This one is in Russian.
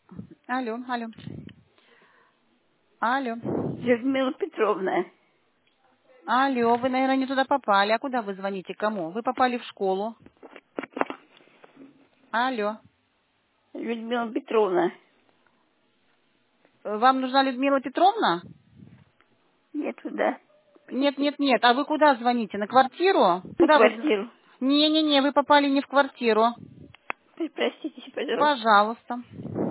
Алло, алло. Алло. Людмила Петровна. Алло, вы, наверное, не туда попали. А куда вы звоните? Кому? Вы попали в школу. Алло. Людмила Петровна. Вам нужна Людмила Петровна? Нет, да. Нет, нет, нет. А вы куда звоните? На квартиру? На Куда вы? квартиру. Не-не-не, вы попали не в квартиру. Простите, пожалуйста. Пожалуйста.